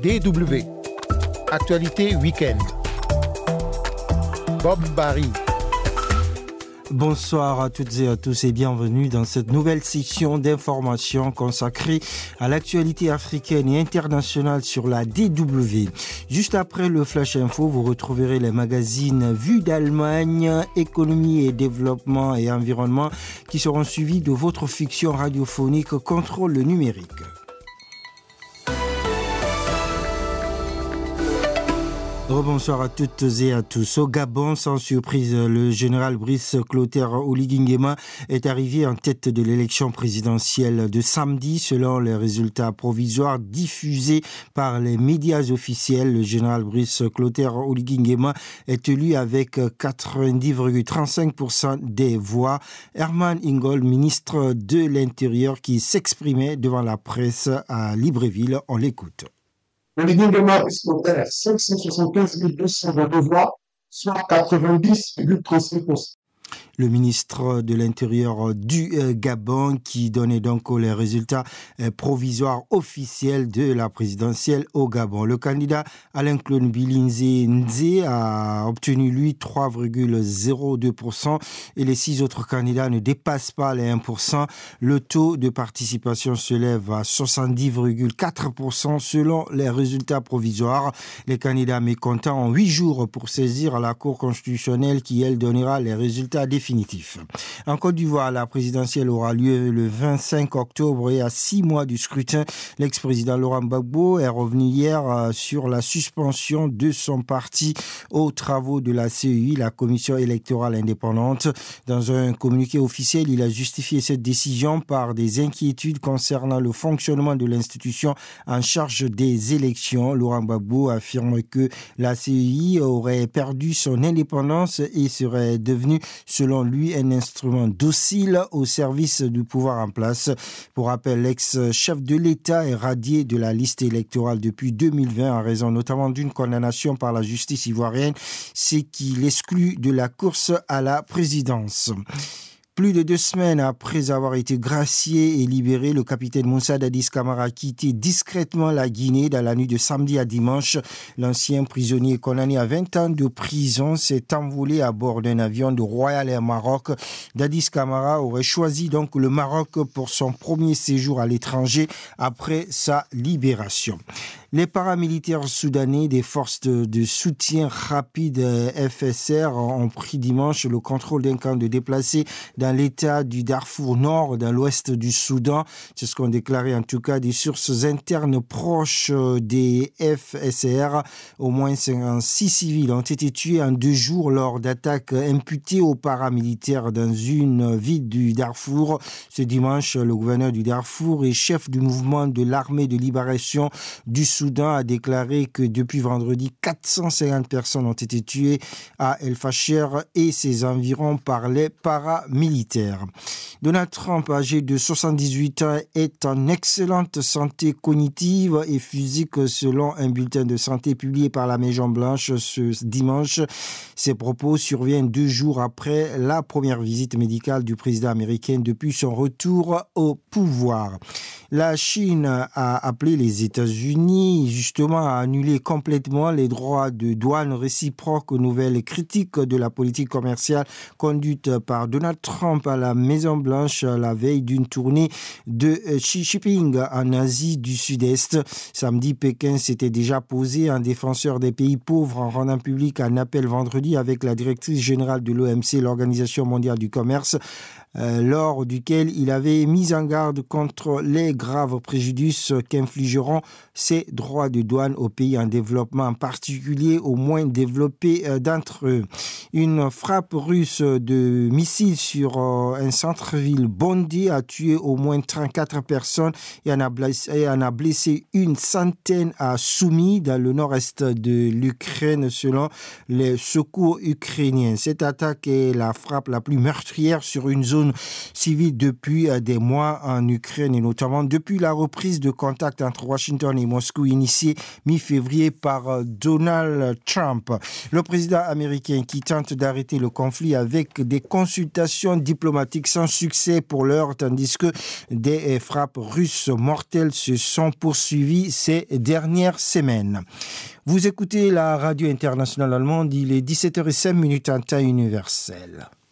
DW. Actualité week-end. Bob Barry. Bonsoir à toutes et à tous et bienvenue dans cette nouvelle session d'information consacrée à l'actualité africaine et internationale sur la DW. Juste après le Flash Info, vous retrouverez les magazines Vue d'Allemagne, Économie et Développement et Environnement qui seront suivis de votre fiction radiophonique Contrôle numérique. Bonsoir à toutes et à tous. Au Gabon, sans surprise, le général Brice Clotaire Oligui Nguema est arrivé en tête de l'élection présidentielle de samedi. Selon les résultats provisoires diffusés par les médias officiels, le général Brice Clotaire Oligui Nguema est élu avec 90,35% des voix. Herman Ingol, ministre de l'Intérieur, qui s'exprimait devant la presse à Libreville, on l'écoute. Oligui Nguema Brice-Clotaire, 575 222 voix, soit 90,35%. Le ministre de l'Intérieur du Gabon qui donnait donc les résultats provisoires officiels de la présidentielle au Gabon. Le candidat Alain-Claude Bilinze Nze a obtenu lui 3,02% et les 6 autres candidats ne dépassent pas les 1%. Le taux de participation se lève à 70,4% selon les résultats provisoires. Les candidats mécontents ont 8 jours pour saisir la Cour constitutionnelle qui, elle, donnera les résultats définitifs. En Côte d'Ivoire, la présidentielle aura lieu le 25 octobre et à 6 mois du scrutin. L'ex-président Laurent Gbagbo est revenu hier sur la suspension de son parti aux travaux de la CEI, la Commission électorale indépendante. Dans un communiqué officiel, il a justifié cette décision par des inquiétudes concernant le fonctionnement de l'institution en charge des élections. Laurent Gbagbo affirme que la CEI aurait perdu son indépendance et serait devenue, selon lui, un instrument docile au service du pouvoir en place. Pour rappel, l'ex-chef de l'État est radié de la liste électorale depuis 2020 en raison notamment d'une condamnation par la justice ivoirienne, ce qui l'exclut de la course à la présidence. Plus de 2 semaines après avoir été gracié et libéré, le capitaine Moussa Dadis Camara a quitté discrètement la Guinée dans la nuit de samedi à dimanche. L'ancien prisonnier condamné à 20 ans de prison s'est envolé à bord d'un avion de Royal Air Maroc. Dadis Camara aurait choisi donc le Maroc pour son premier séjour à l'étranger après sa libération. Les paramilitaires soudanais des forces de soutien rapide FSR ont pris dimanche le contrôle d'un camp de déplacés dans l'état du Darfour Nord, dans l'ouest du Soudan. C'est ce qu'ont déclaré en tout cas des sources internes proches des FSR. Au moins 56 civils ont été tués en 2 jours lors d'attaques imputées aux paramilitaires dans une ville du Darfour. Ce dimanche, le gouverneur du Darfour et chef du mouvement de l'armée de libération du Soudan a déclaré que depuis vendredi, 450 personnes ont été tuées à El Fasher et ses environs par les paramilitaires. Donald Trump, âgé de 78 ans, est en excellente santé cognitive et physique selon un bulletin de santé publié par la Maison-Blanche ce dimanche. Ces propos surviennent 2 jours après la première visite médicale du président américain depuis son retour au pouvoir. La Chine a appelé les États-Unis justement à annuler complètement les droits de douane réciproques aux nouvelles critiques de la politique commerciale conduite par Donald Trump à la Maison-Blanche à la veille d'une tournée de Xi Jinping en Asie du Sud-Est. Samedi, Pékin s'était déjà posé en défenseur des pays pauvres en rendant public un appel vendredi avec la directrice générale de l'OMC, l'Organisation mondiale du commerce, lors duquel il avait mis en garde contre les graves préjudices qu'infligeront ces droits de douane aux pays en développement, en particulier aux moins développés d'entre eux. Une frappe russe de missiles sur un centre-ville bondé a tué au moins 34 personnes et en a blessé une centaine à Soumy, dans le nord-est de l'Ukraine, selon les secours ukrainiens. Cette attaque est la frappe la plus meurtrière sur une zone zones civiles depuis des mois en Ukraine et notamment depuis la reprise de contact entre Washington et Moscou initiée mi-février par Donald Trump. Le président américain qui tente d'arrêter le conflit avec des consultations diplomatiques sans succès pour l'heure, tandis que des frappes russes mortelles se sont poursuivies ces dernières semaines. Vous écoutez la radio internationale allemande, il est 17h05 en temps universel.